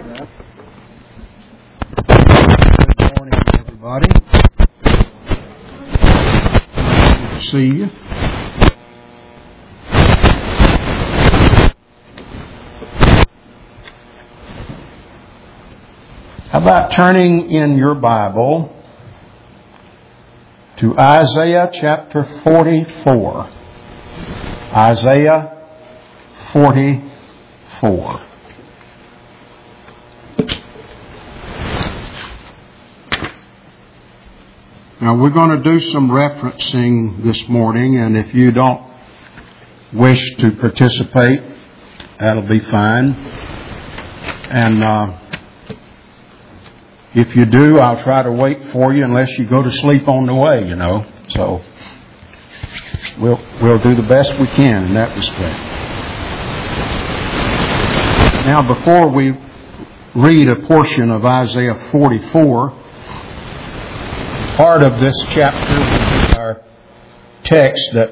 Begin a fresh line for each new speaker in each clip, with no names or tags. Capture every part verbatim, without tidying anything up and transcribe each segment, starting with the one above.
Good morning, everybody. Good to see you. How about turning in your Bible to Isaiah chapter forty-four? Isaiah forty-four. Now we're going to do some referencing this morning, and if you don't wish to participate, that'll be fine. And uh, if you do, I'll try to wait for you unless you go to sleep on the way, you know. So we'll we'll do the best we can in that respect. Now, before we read a portion of Isaiah forty-four, part of this chapter will be our text that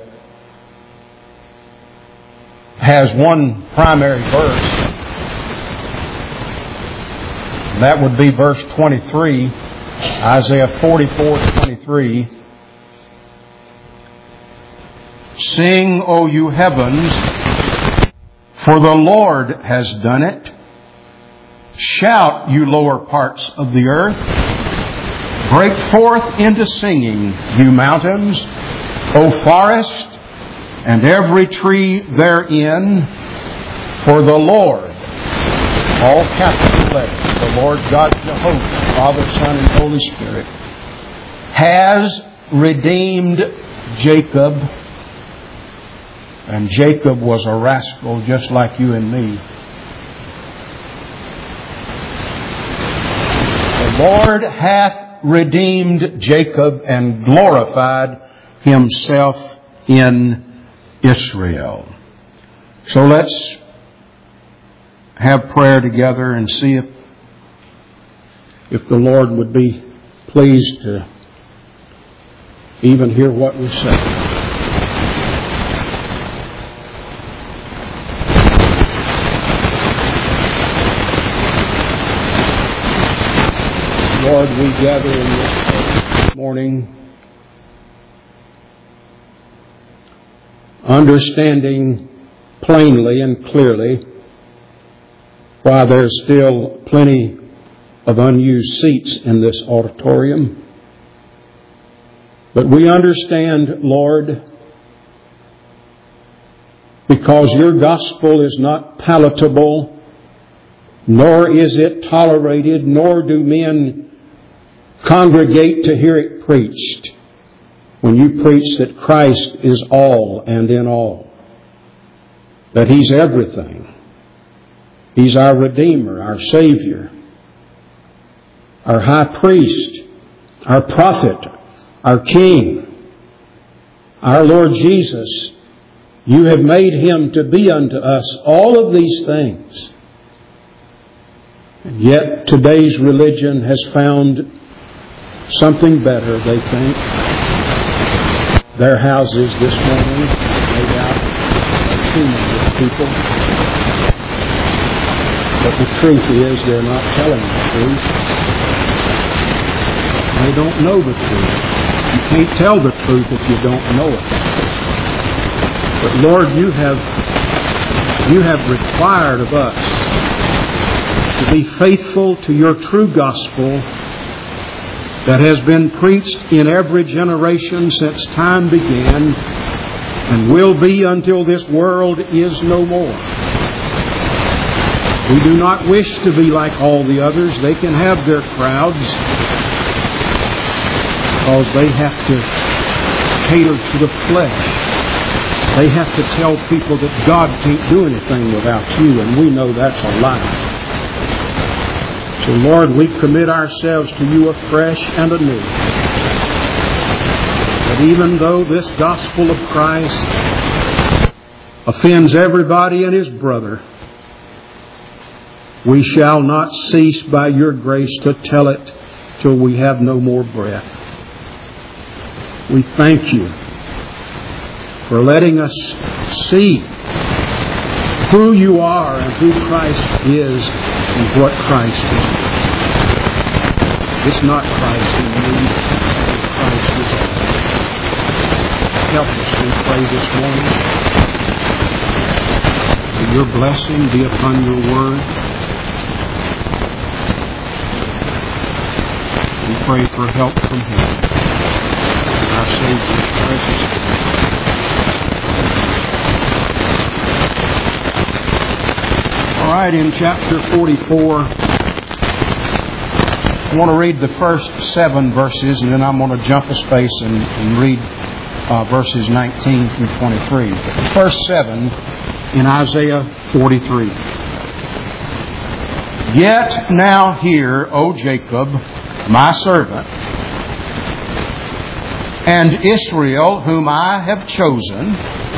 has one primary verse. That would be verse twenty-three, Isaiah forty-four twenty-three. Sing, O you heavens, for the Lord has done it. Shout, you lower parts of the earth. Break forth into singing, you mountains, O forest, and every tree therein, for the Lord, all capital letters, the Lord God Jehovah, Father, Son, and Holy Spirit, has redeemed Jacob. And Jacob was a rascal just like you and me. The Lord hath redeemed Jacob and glorified Himself in Israel. So let's have prayer together and see if if the Lord would be pleased to even hear what we say. Lord, we gather in this morning understanding plainly and clearly why there's still plenty of unused seats in this auditorium. But we understand, Lord, because your gospel is not palatable, nor is it tolerated, nor do men congregate to hear it preached when you preach that Christ is all and in all, that He's everything. He's our Redeemer, our Savior, our High Priest, our Prophet, our King, our Lord Jesus. You have made Him to be unto us all of these things. And yet today's religion has found something better, they think. Their houses this morning made out of too many people. But the truth is they're not telling the truth. They don't know the truth. You can't tell the truth if you don't know it. But Lord, you have you have required of us to be faithful to your true gospel that has been preached in every generation since time began and will be until this world is no more. We do not wish to be like all the others. They can have their crowds because they have to cater to the flesh. They have to tell people that God can't do anything without you, and we know that's a lie. So, Lord, we commit ourselves to you afresh and anew. That even though this gospel of Christ offends everybody and his brother, we shall not cease by your grace to tell it till we have no more breath. We thank you for letting us see who you are and who Christ is and what Christ is. It's not Christ in you, it's Christ within you. Help us, we pray this morning. May your blessing be upon your word. We pray for help from Him. In our Savior's precious name. All right, in chapter forty-four, I want to read the first seven verses, and then I'm going to jump a space and, and read uh, verses nineteen through twenty-three. The first seven in Isaiah forty-three. Yet now hear, O Jacob, my servant, and Israel, whom I have chosen.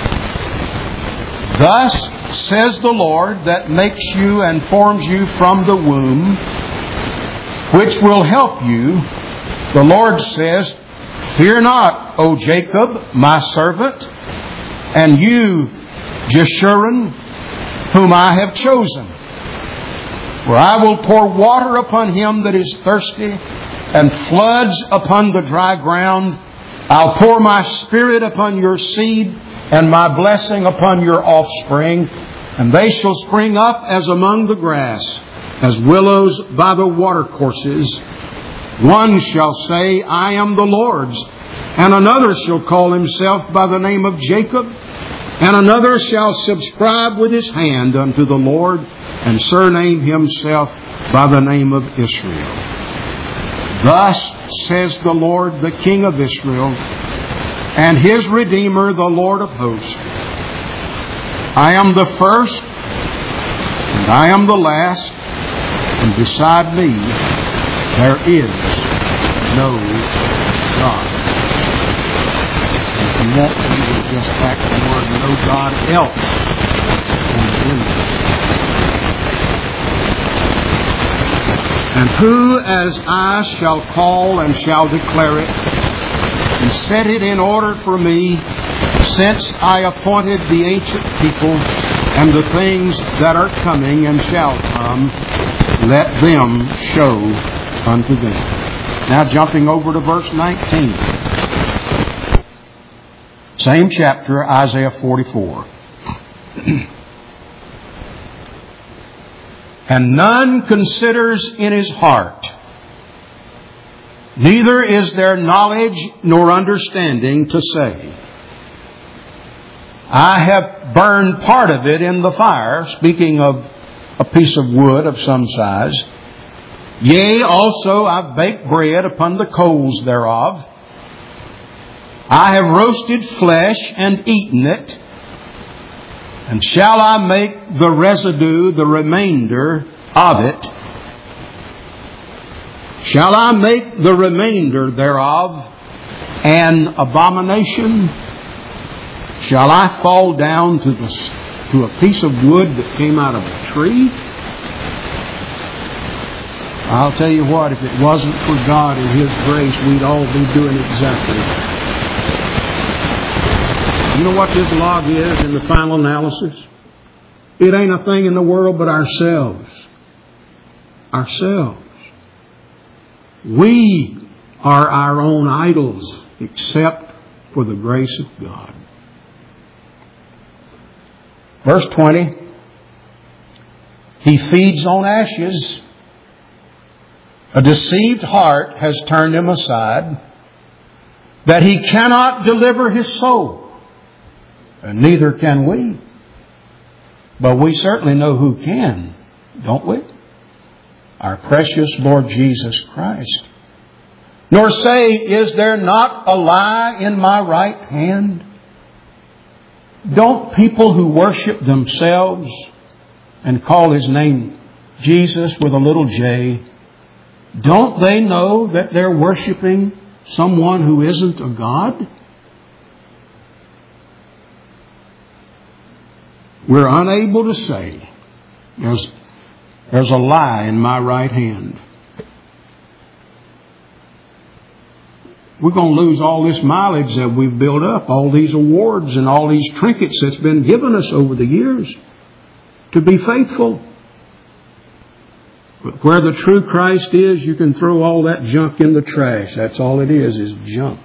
Thus says the Lord that makes you and forms you from the womb, which will help you. The Lord says, fear not, O Jacob, my servant, and you, Jeshurun, whom I have chosen. For I will pour water upon him that is thirsty, and floods upon the dry ground. I'll pour my Spirit upon your seed, and my blessing upon your offspring, and they shall spring up as among the grass, as willows by the watercourses. One shall say, I am the Lord's, and another shall call himself by the name of Jacob, and another shall subscribe with his hand unto the Lord, and surname himself by the name of Israel. Thus says the Lord, the King of Israel, and His Redeemer, the Lord of hosts. I am the first, and I am the last, and beside me there is no God. If you want to, you will just back the word no God else. And who as I shall call and shall declare it, and set it in order for me, since I appointed the ancient people and the things that are coming and shall come, let them show unto them. Now jumping over to verse nineteen. Same chapter, Isaiah forty-four. And none considers in his heart, neither is there knowledge nor understanding to say, I have burned part of it in the fire, speaking of a piece of wood of some size. Yea, also I've baked bread upon the coals thereof. I have roasted flesh and eaten it. And shall I make the residue, the remainder of it? Shall I make the remainder thereof an abomination? Shall I fall down to the to a piece of wood that came out of a tree? I'll tell you what, if it wasn't for God and His grace, we'd all be doing exactly that. You know what this log is in the final analysis? It ain't a thing in the world but ourselves. Ourselves. We are our own idols except for the grace of God. Verse twenty. He feeds on ashes. A deceived heart has turned him aside, that he cannot deliver his soul. And neither can we. But we certainly know who can, don't we? Our precious Lord Jesus Christ. Nor say, is there not a lie in my right hand? Don't people who worship themselves and call His name Jesus with a little J, don't they know that they're worshiping someone who isn't a God? We're unable to say, there's, there's a lie in my right hand. We're going to lose all this mileage that we've built up, all these awards and all these trinkets that's been given us over the years to be faithful. But where the true Christ is, you can throw all that junk in the trash. That's all it is, is junk.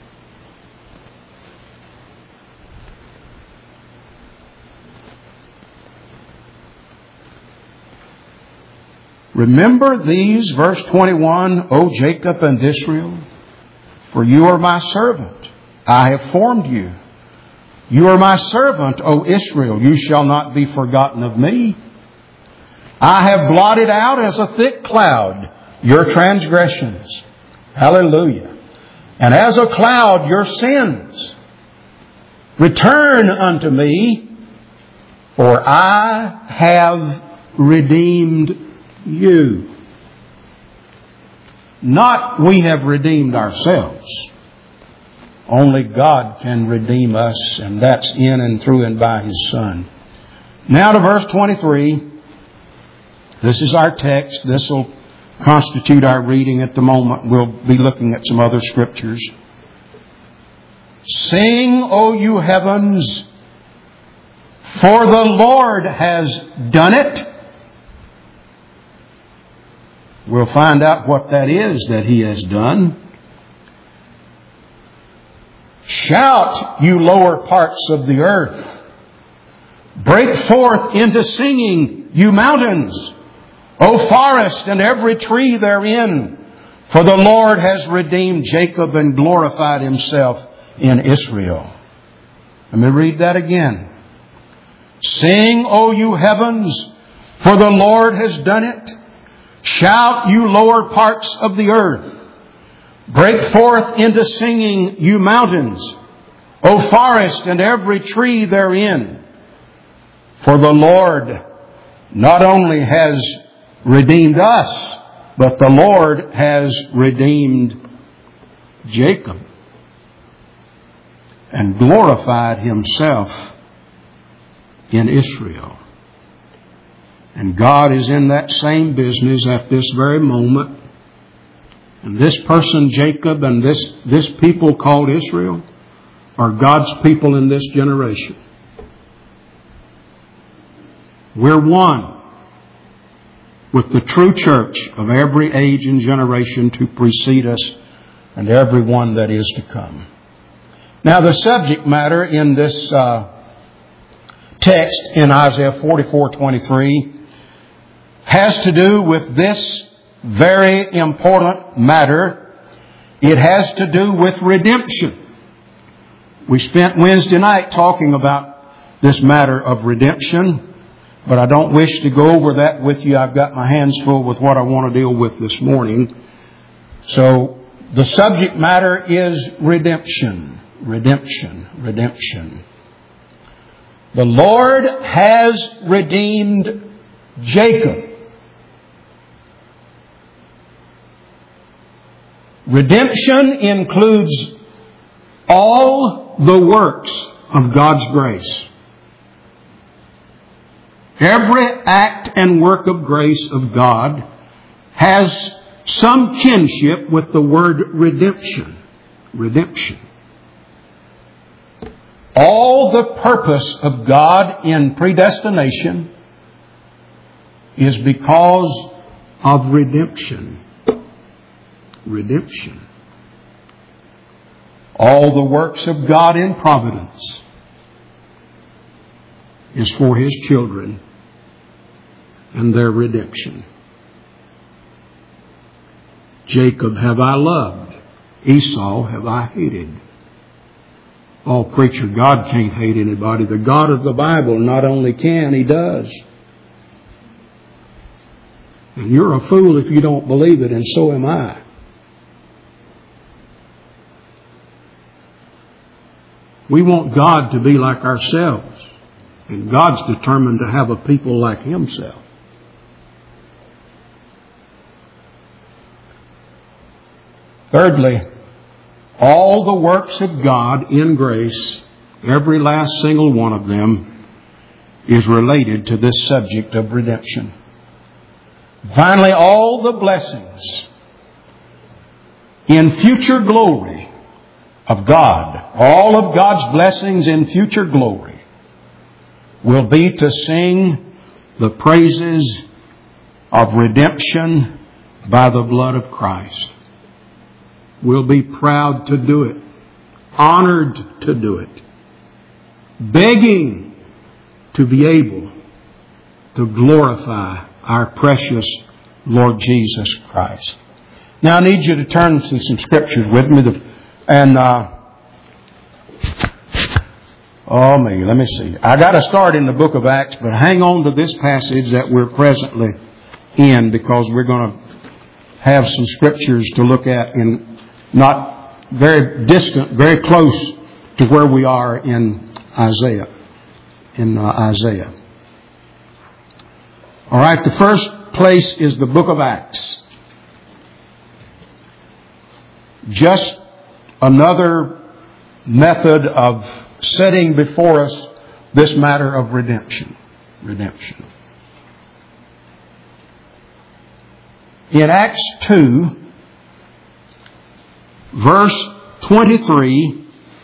Remember these, verse twenty-one, O Jacob and Israel, for you are my servant. I have formed you. You are my servant, O Israel. You shall not be forgotten of me. I have blotted out as a thick cloud your transgressions. Hallelujah. And as a cloud your sins. Return unto me, for I have redeemed you. Not we have redeemed ourselves. Only God can redeem us, and that's in and through and by His Son. Now to verse twenty-three. This is our text. This will constitute our reading at the moment. We'll be looking at some other scriptures. Sing, O you heavens, for the Lord has done it. We'll find out what that is that He has done. Shout, you lower parts of the earth. Break forth into singing, you mountains. O forest and every tree therein. For the Lord has redeemed Jacob and glorified Himself in Israel. Let me read that again. Sing, O you heavens, for the Lord has done it. Shout, you lower parts of the earth. Break forth into singing, you mountains. O forest and every tree therein. For the Lord not only has redeemed us, but the Lord has redeemed Jacob and glorified Himself in Israel. And God is in that same business at this very moment. And this person, Jacob, and this, this people called Israel are God's people in this generation. We're one with the true church of every age and generation to precede us and every one that is to come. Now the subject matter in this uh, text in Isaiah forty-four twenty-three has to do with this very important matter. It has to do with redemption. We spent Wednesday night talking about this matter of redemption. But I don't wish to go over that with you. I've got my hands full with what I want to deal with this morning. So the subject matter is redemption. Redemption. Redemption. The Lord has redeemed Jacob. Redemption includes all the works of God's grace. Every act and work of grace of God has some kinship with the word redemption. Redemption. All the purpose of God in predestination is because of redemption. Redemption. All the works of God in providence is for His children and their redemption. Jacob have I loved, Esau have I hated. Oh, preacher, God can't hate anybody. The God of the Bible not only can, He does. And you're a fool if you don't believe it, and so am I. We want God to be like ourselves. And God's determined to have a people like Himself. Thirdly, all the works of God in grace, every last single one of them, is related to this subject of redemption. Finally, all the blessings in future glory of God, all of God's blessings in future glory, will be to sing the praises of redemption by the blood of Christ. We'll be proud to do it, honored to do it, begging to be able to glorify our precious Lord Jesus Christ. Now I need you to turn to some scriptures with me. And, uh, oh me, let me see. I got to start in the book of Acts, but hang on to this passage that we're presently in, because we're going to have some scriptures to look at in not very distant, very close to where we are in Isaiah. In uh, Isaiah. All right, the first place is the book of Acts. Just another method of setting before us this matter of redemption. Redemption. In Acts two, verse twenty-three,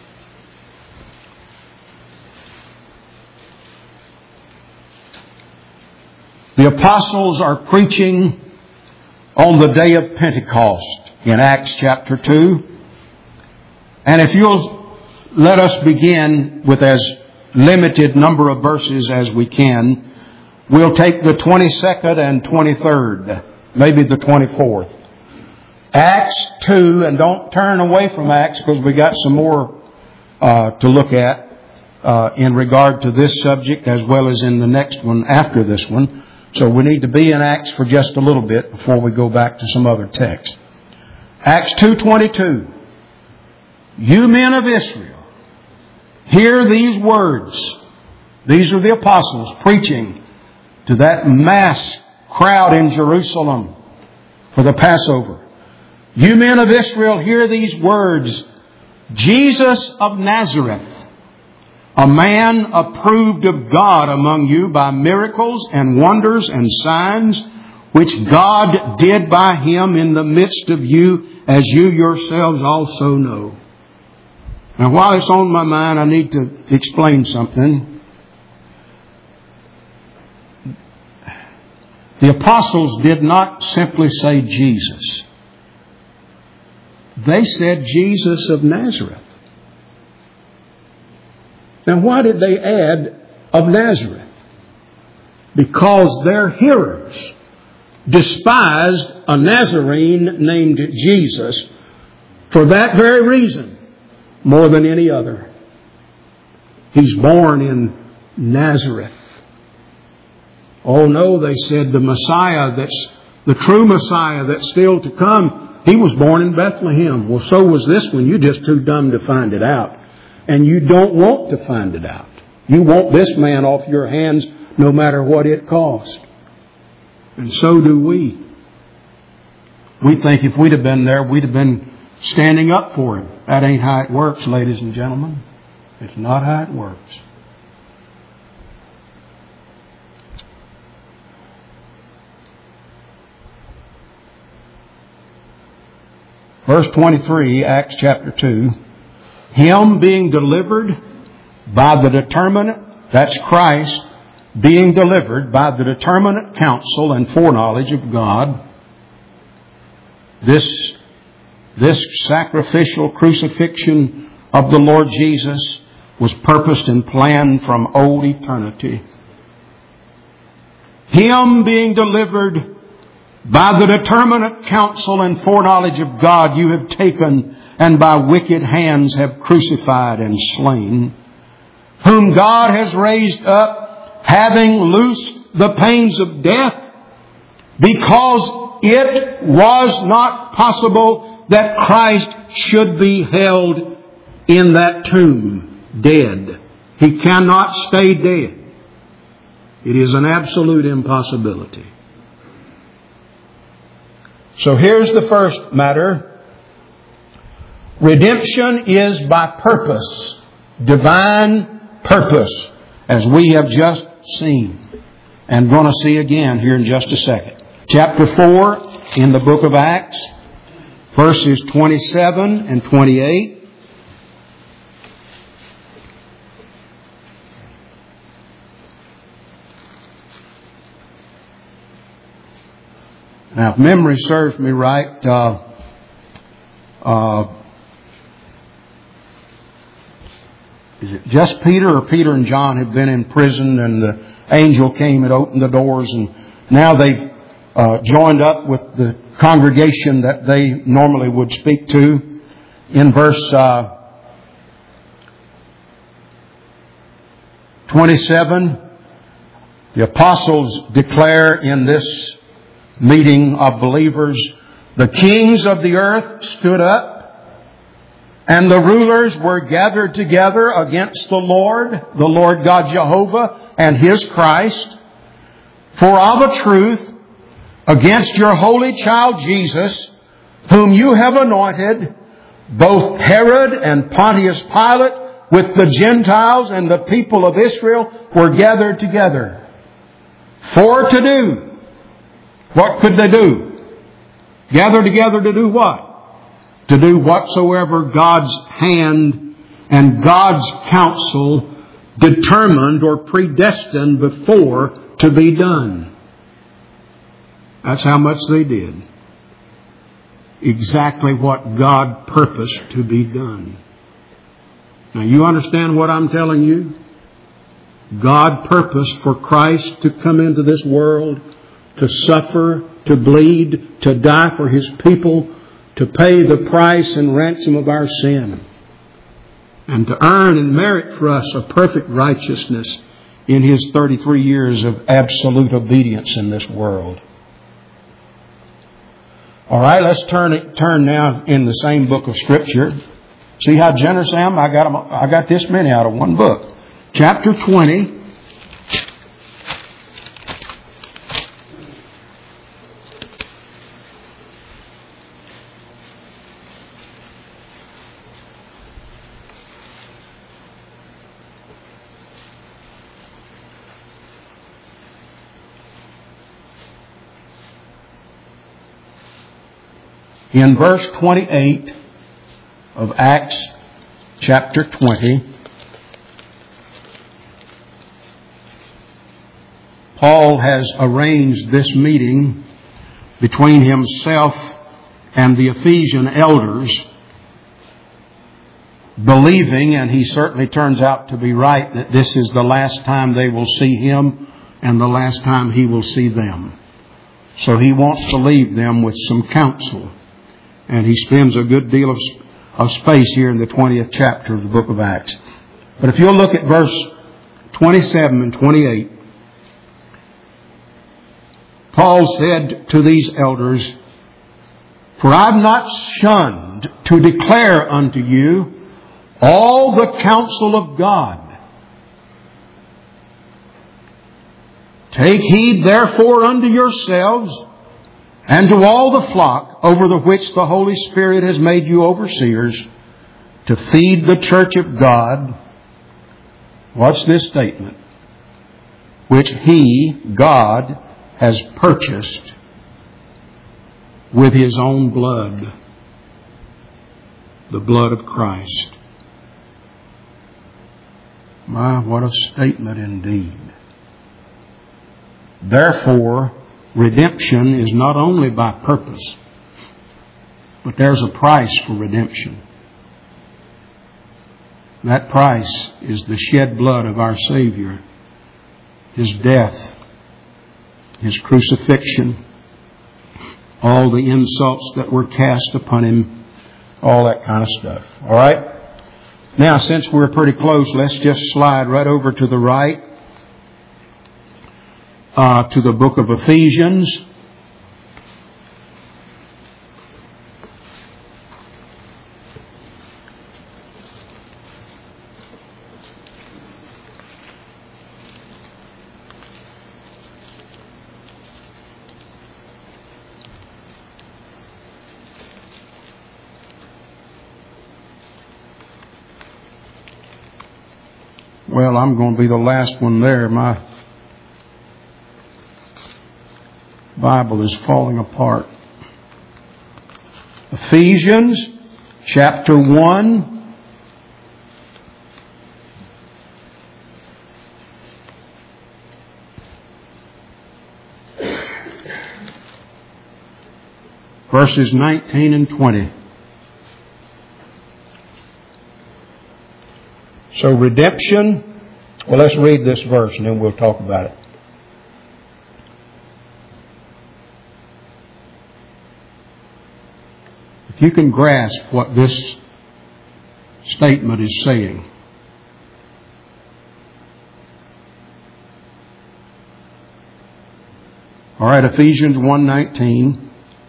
the apostles are preaching on the day of Pentecost in Acts chapter two. And if you'll let us begin with as limited number of verses as we can, we'll take the twenty-second and twenty-third, maybe the twenty-fourth. Acts two, and don't turn away from Acts because we got some more uh, to look at uh, in regard to this subject as well as in the next one after this one. So we need to be in Acts for just a little bit before we go back to some other text. Acts two twenty-two. You men of Israel, hear these words. These are the apostles preaching to that mass crowd in Jerusalem for the Passover. You men of Israel, hear these words. Jesus of Nazareth, a man approved of God among you by miracles and wonders and signs, which God did by Him in the midst of you, as you yourselves also know. Now, while it's on my mind, I need to explain something. The apostles did not simply say Jesus. They said Jesus of Nazareth. Now, why did they add of Nazareth? Because their hearers despised a Nazarene named Jesus for that very reason more than any other. He's born in Nazareth. Oh no, they said, the Messiah, that's the true Messiah that's still to come, He was born in Bethlehem. Well, so was this one. You're just too dumb to find it out. And you don't want to find it out. You want this man off your hands no matter what it costs. And so do we. We think if we'd have been there, we'd have been standing up for Him. That ain't how it works, ladies and gentlemen. It's not how it works. Verse twenty-three, Acts chapter two. Him being delivered by the determinate, that's Christ, being delivered by the determinate counsel and foreknowledge of God. This, this sacrificial crucifixion of the Lord Jesus was purposed and planned from old eternity. Him being delivered by the determinate counsel and foreknowledge of God, you have taken and by wicked hands have crucified and slain, whom God has raised up, having loosed the pains of death, because it was not possible that Christ should be held in that tomb, dead. He cannot stay dead. It is an absolute impossibility. So here's the first matter. Redemption is by purpose, divine purpose, as we have just seen and going to see again here in just a second. Chapter four in the book of Acts, verses twenty-seven and twenty-eight. Now, if memory serves me right, uh, uh, is it just Peter or Peter and John have been in prison, and the angel came and opened the doors, and now they've uh, joined up with the congregation that they normally would speak to. In verse uh, twenty-seven, the apostles declare in this meeting of believers, the kings of the earth stood up, and the rulers were gathered together against the Lord, the Lord God Jehovah, and His Christ. For of a truth, against your holy child Jesus, whom you have anointed, both Herod and Pontius Pilate, with the Gentiles and the people of Israel, were gathered together. For to do. What could they do? Gather together to do what? To do whatsoever God's hand and God's counsel determined or predestined before to be done. That's how much they did. Exactly what God purposed to be done. Now you understand what I'm telling you? God purposed for Christ to come into this world, to suffer, to bleed, to die for His people, to pay the price and ransom of our sin, and to earn and merit for us a perfect righteousness in His thirty-three years of absolute obedience in this world. All right, let's turn it, turn now in the same book of Scripture. See how generous I am? I got them, I got this many out of one book. Chapter twenty. In verse twenty-eight of Acts chapter twenty, Paul has arranged this meeting between himself and the Ephesian elders, believing, and he certainly turns out to be right, that this is the last time they will see him and the last time he will see them. So he wants to leave them with some counsel. And he spends a good deal of, of space here in the twentieth chapter of the book of Acts. But if you'll look at verse twenty-seven and twenty-eight, Paul said to these elders, "For I have not shunned to declare unto you all the counsel of God. Take heed therefore unto yourselves, and to all the flock over the which the Holy Spirit has made you overseers, to feed the church of God." What's this statement? "Which He, God, has purchased with His own blood," the blood of Christ. My, what a statement indeed. Therefore, redemption is not only by purpose, but there's a price for redemption. That price is the shed blood of our Savior, His death, His crucifixion, all the insults that were cast upon Him, all that kind of stuff. All right? Now, since we're pretty close, let's just slide right over to the right. Uh, to the book of Ephesians. Well, I'm going to be the last one there. My Bible is falling apart. Ephesians chapter one. verses nineteen and twenty. So redemption, well, let's read this verse and then we'll talk about it. If you can grasp what this statement is saying. All right, Ephesians one nineteen.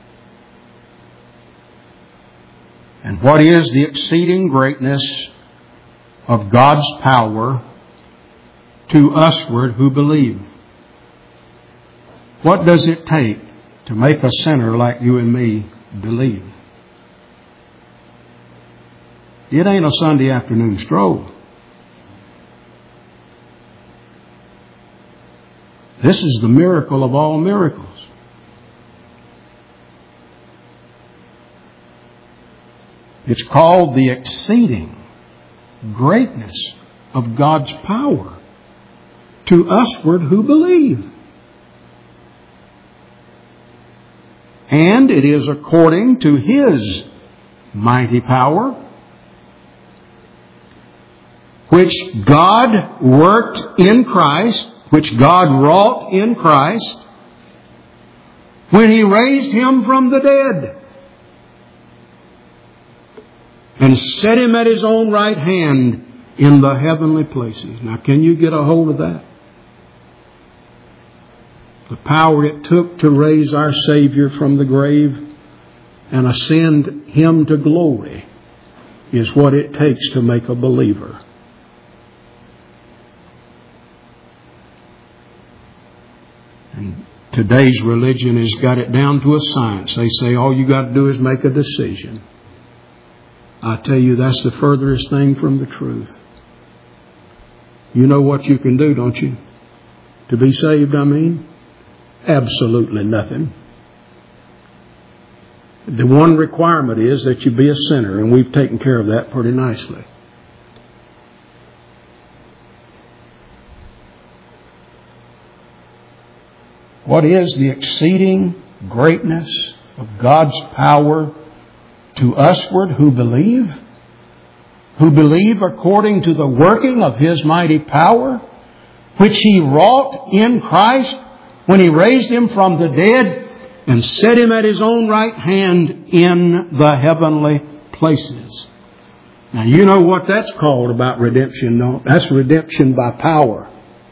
And what is the exceeding greatness of God's power to usward who believe? What does it take to make a sinner like you and me believe? It ain't a Sunday afternoon stroll. This is the miracle of all miracles. It's called the exceeding greatness of God's power to usward who believe. And it is according to His mighty power, which God worked in Christ, which God wrought in Christ, when He raised Him from the dead and set Him at His own right hand in the heavenly places. Now, can you get a hold of that? The power it took to raise our Savior from the grave and ascend Him to glory is what it takes to make a believer. And today's religion has got it down to a science. They say all you got to do is make a decision. I tell you, that's the furthest thing from the truth. You know what you can do, don't you? To be saved, I mean? Absolutely nothing. The one requirement is that you be a sinner, and we've taken care of that pretty nicely. What is the exceeding greatness of God's power to usward who believe? Who believe according to the working of His mighty power, which He wrought in Christ when He raised Him from the dead and set Him at His own right hand in the heavenly places. Now you know what that's called about redemption, don't? That's redemption by power.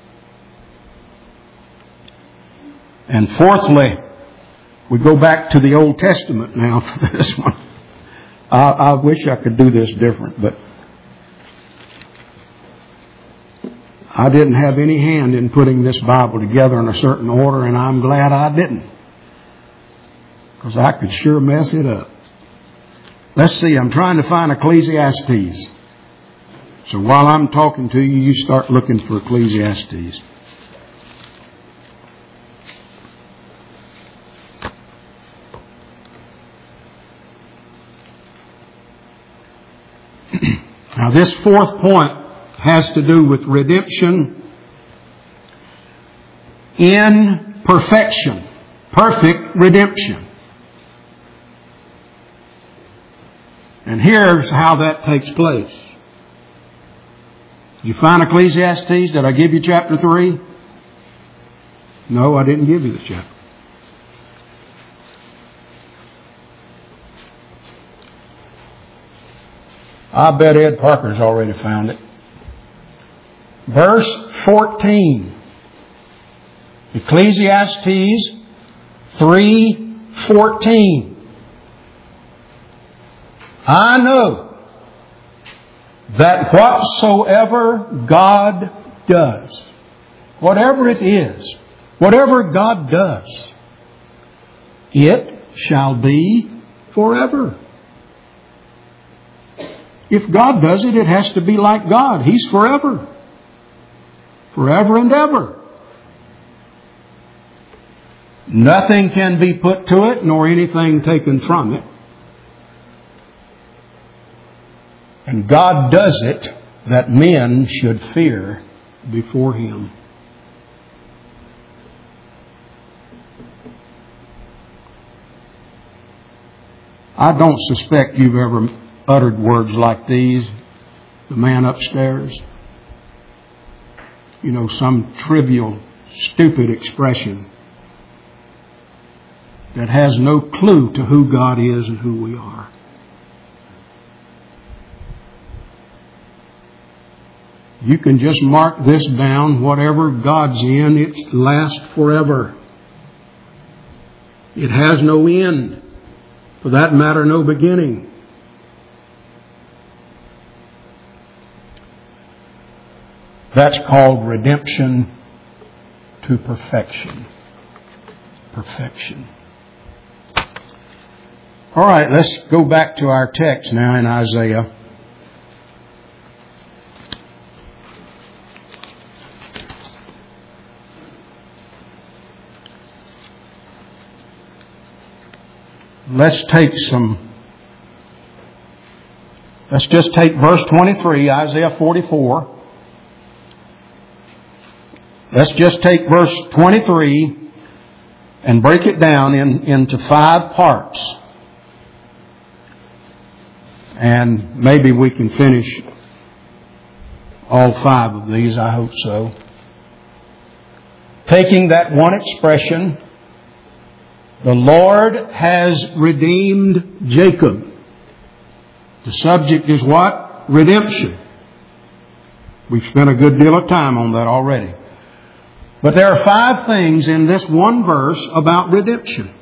And fourthly, we go back to the Old Testament now for this one. I, I wish I could do this different, but I didn't have any hand in putting this Bible together in a certain order, and I'm glad I didn't, because I could sure mess it up. Let's see, I'm trying to find Ecclesiastes. So while I'm talking to you, you start looking for Ecclesiastes. Now this fourth point has to do with redemption in perfection. Perfect redemption. And here's how that takes place. Did you find Ecclesiastes? Did I give you chapter three? No, I didn't give you the chapter. I bet Ed Parker's already found it. Verse fourteen. Ecclesiastes three fourteen. I know that whatsoever God does, whatever it is, whatever God does, it shall be forever. If God does it, it has to be like God. He's forever. Forever and ever. Nothing can be put to it, nor anything taken from it. And God does it that men should fear before Him. I don't suspect you've ever uttered words like these. The man upstairs. You know, some trivial, stupid expression that has no clue to who God is and who we are. You can just mark this down. Whatever God's in, it lasts forever. It has no end. For that matter, no beginning. That's called redemption to perfection. Perfection. All right, let's go back to our text now in Isaiah. Let's take some, let's just take verse twenty-three, Isaiah forty-four. Let's just take verse twenty-three and break it down in, into five parts. And maybe we can finish all five of these, I hope so. Taking that one expression, the Lord has redeemed Jacob. The subject is what? Redemption. We've spent a good deal of time on that already. But there are five things in this one verse about redemption.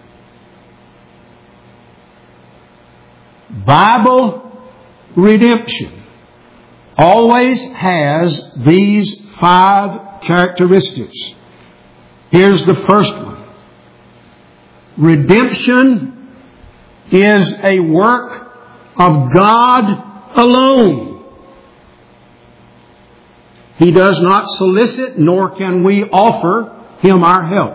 Bible redemption always has these five characteristics. Here's the first one. Redemption is a work of God alone. He does not solicit, nor can we offer Him our help.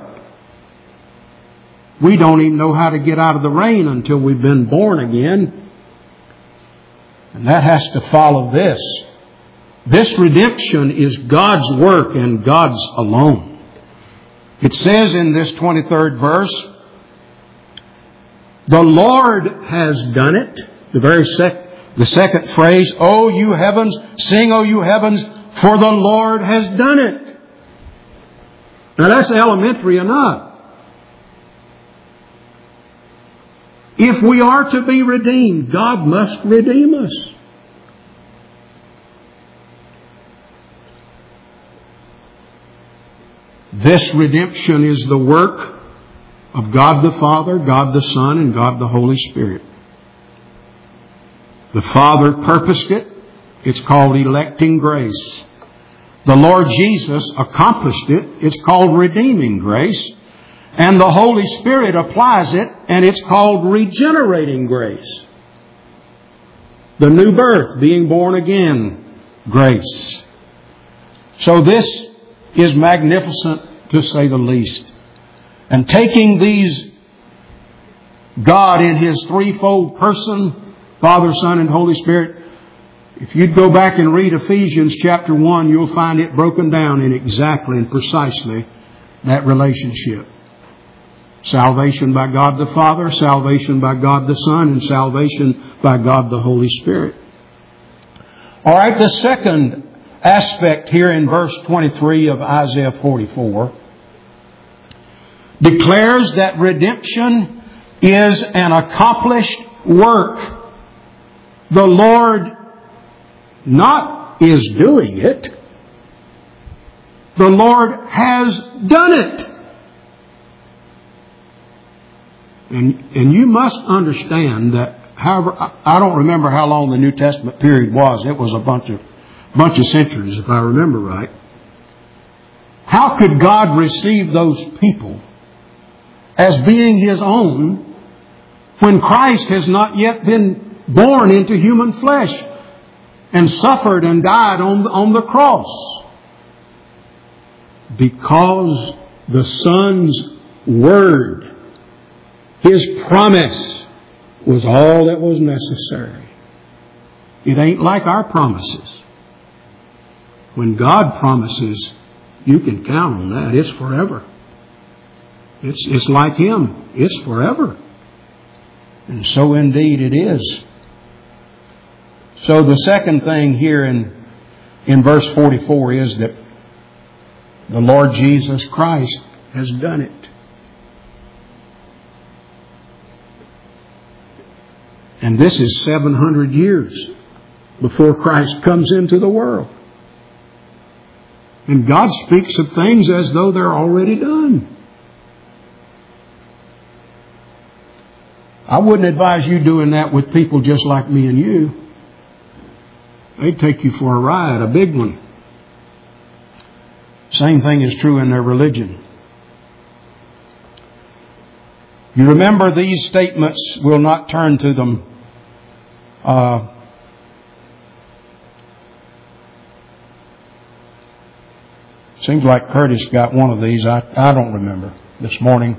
We don't even know how to get out of the rain until we've been born again. And that has to follow this. This redemption is God's work and God's alone. It says in this twenty-third verse, the Lord has done it. The very sec- the second phrase, O you heavens, sing, O you heavens, for the Lord has done it. Now that's elementary enough. If we are to be redeemed, God must redeem us. This redemption is the work of God the Father, God the Son, and God the Holy Spirit. The Father purposed it. It's called electing grace. The Lord Jesus accomplished it. It's called redeeming grace. And the Holy Spirit applies it, and it's called regenerating grace. The new birth, being born again, grace. So this is magnificent, to say the least. And taking these, God in His threefold person, Father, Son, and Holy Spirit, if you'd go back and read Ephesians chapter one, you'll find it broken down in exactly and precisely that relationship. Salvation by God the Father, salvation by God the Son, and salvation by God the Holy Spirit. All right, the second aspect here in verse twenty-three of Isaiah forty-four declares that redemption is an accomplished work. The Lord not is doing it. The Lord has done it. And, and you must understand that, however, I don't remember how long the New Testament period was. It was a bunch of, bunch of centuries, if I remember right. How could God receive those people as being His own when Christ has not yet been born into human flesh and suffered and died on, on the cross? Because the Son's Word, His promise, was all that was necessary. It ain't like our promises. When God promises, you can count on that. It's forever. It's, it's like Him. It's forever. And so indeed it is. So the second thing here in, in verse forty-four is that the Lord Jesus Christ has done it. And this is seven hundred years before Christ comes into the world. And God speaks of things as though they're already done. I wouldn't advise you doing that with people just like me and you. They'd take you for a ride, a big one. Same thing is true in their religion. You remember these statements, we'll not turn to them. Uh, seems like Curtis got one of these. I, I don't remember this morning.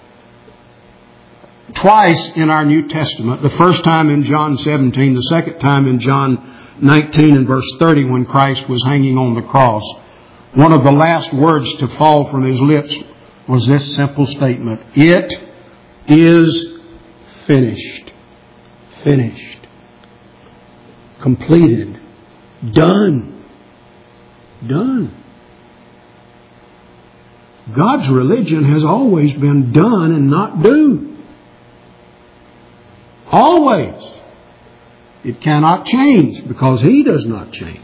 Twice in our New Testament, the first time in John seventeen, the second time in John nineteen and verse thirty when Christ was hanging on the cross, one of the last words to fall from His lips was this simple statement: "It is finished." Finished. Completed. Done. Done. God's religion has always been done and not do. Always. It cannot change because He does not change.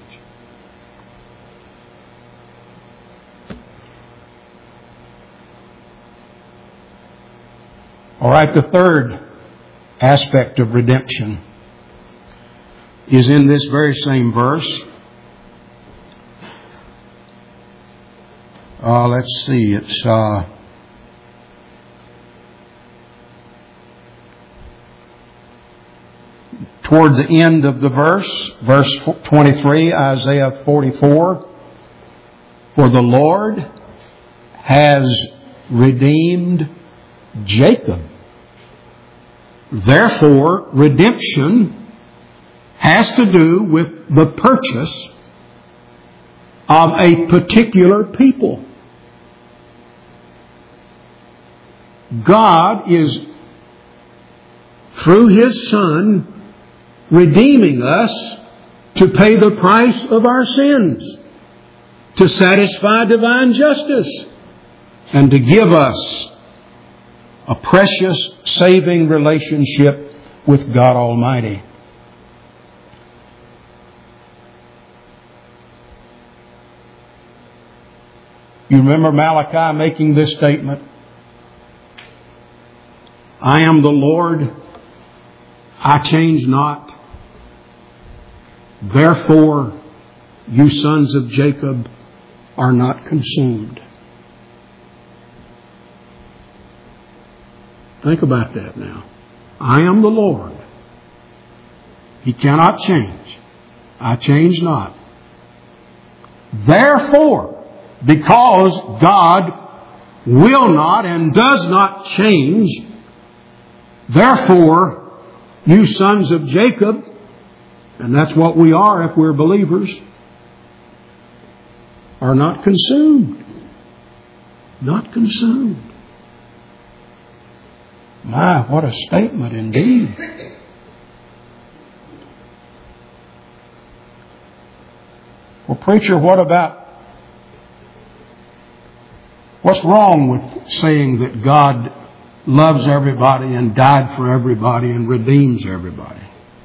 All right, the third aspect of redemption is in this very same verse. Uh, let's see, it's uh, toward the end of the verse, verse twenty-three, Isaiah forty-four. For the Lord has redeemed Jacob. Therefore, redemption has to do with the purchase of a particular people. God is, through His Son, redeeming us to pay the price of our sins, to satisfy divine justice, and to give us a precious saving relationship with God Almighty. You remember Malachi making this statement? I am the Lord, I change not. Therefore, you sons of Jacob are not consumed. Think about that now. I am the Lord. He cannot change. I change not. Therefore, because God will not and does not change, therefore, you sons of Jacob, and that's what we are if we're believers, are not consumed. Not consumed. My, what a statement indeed. Well, preacher, what about, what's wrong with saying that God loves everybody and died for everybody and redeems everybody?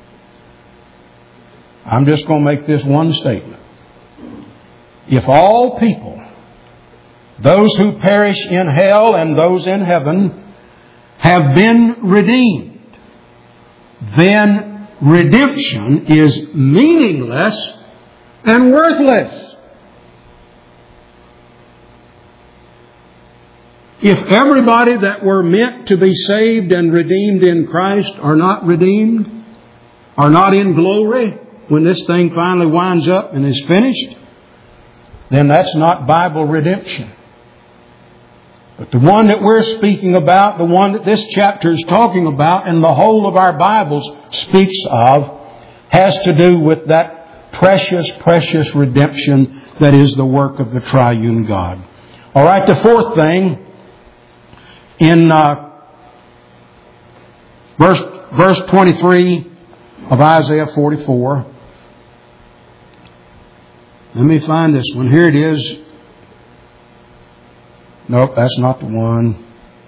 I'm just going to make this one statement. If all people, those who perish in hell and those in heaven, have been redeemed, then redemption is meaningless and worthless. If everybody that were meant to be saved and redeemed in Christ are not redeemed, are not in glory when this thing finally winds up and is finished, then that's not Bible redemption. But the one that we're speaking about, the one that this chapter is talking about and the whole of our Bibles speaks of, has to do with that precious, precious redemption that is the work of the triune God. All right, the fourth thing, in uh, Verse, verse twenty-three of Isaiah forty-four. Let me find this one. Here it is. Nope, that's not the one.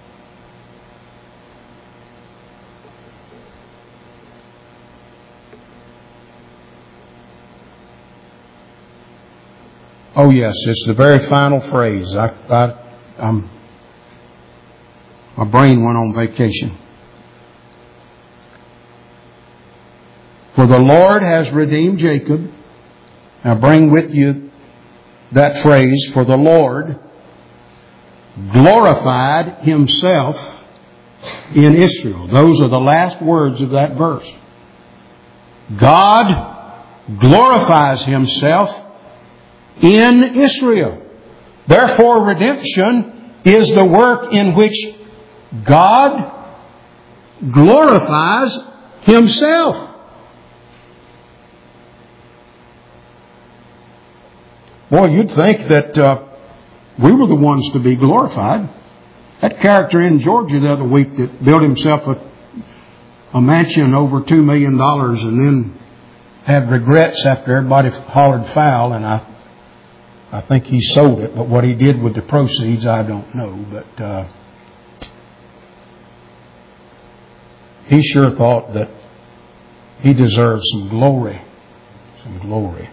Oh yes, it's the very final phrase. I, I, I'm, my brain went on vacation. For the Lord has redeemed Jacob. Now bring with you that phrase, for the Lord glorified Himself in Israel. Those are the last words of that verse. God glorifies Himself in Israel. Therefore, redemption is the work in which God glorifies Himself. Boy, you'd think that uh, we were the ones to be glorified. That character in Georgia the other week that built himself a, a mansion over two million dollars and then had regrets after everybody hollered foul, and I I think he sold it, but what he did with the proceeds, I don't know. But uh, he sure thought that he deserved some glory. Some glory.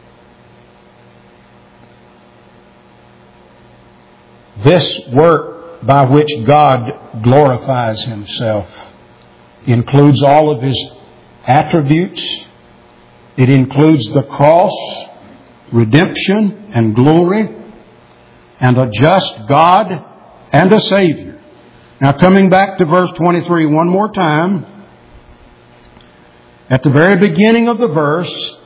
This work by which God glorifies Himself includes all of His attributes. It includes the cross, redemption and glory, and a just God and a Savior. Now coming back to verse twenty-three one more time. At the very beginning of the verse,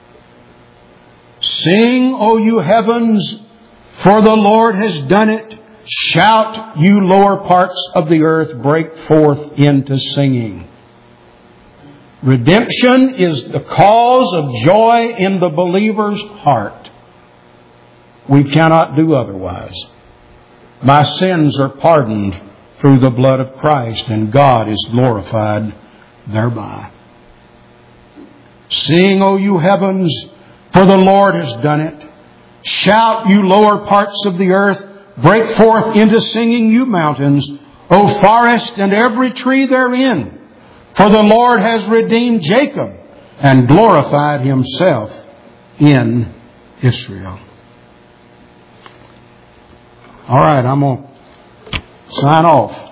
sing, O you heavens, for the Lord has done it. Shout, you lower parts of the earth, break forth into singing. Redemption is the cause of joy in the believer's heart. We cannot do otherwise. My sins are pardoned through the blood of Christ, and God is glorified thereby. Sing, O you heavens, for the Lord has done it. Shout, you lower parts of the earth. Break forth into singing, you mountains, O forest and every tree therein. For the Lord has redeemed Jacob and glorified Himself in Israel. All right, I'm going to sign off.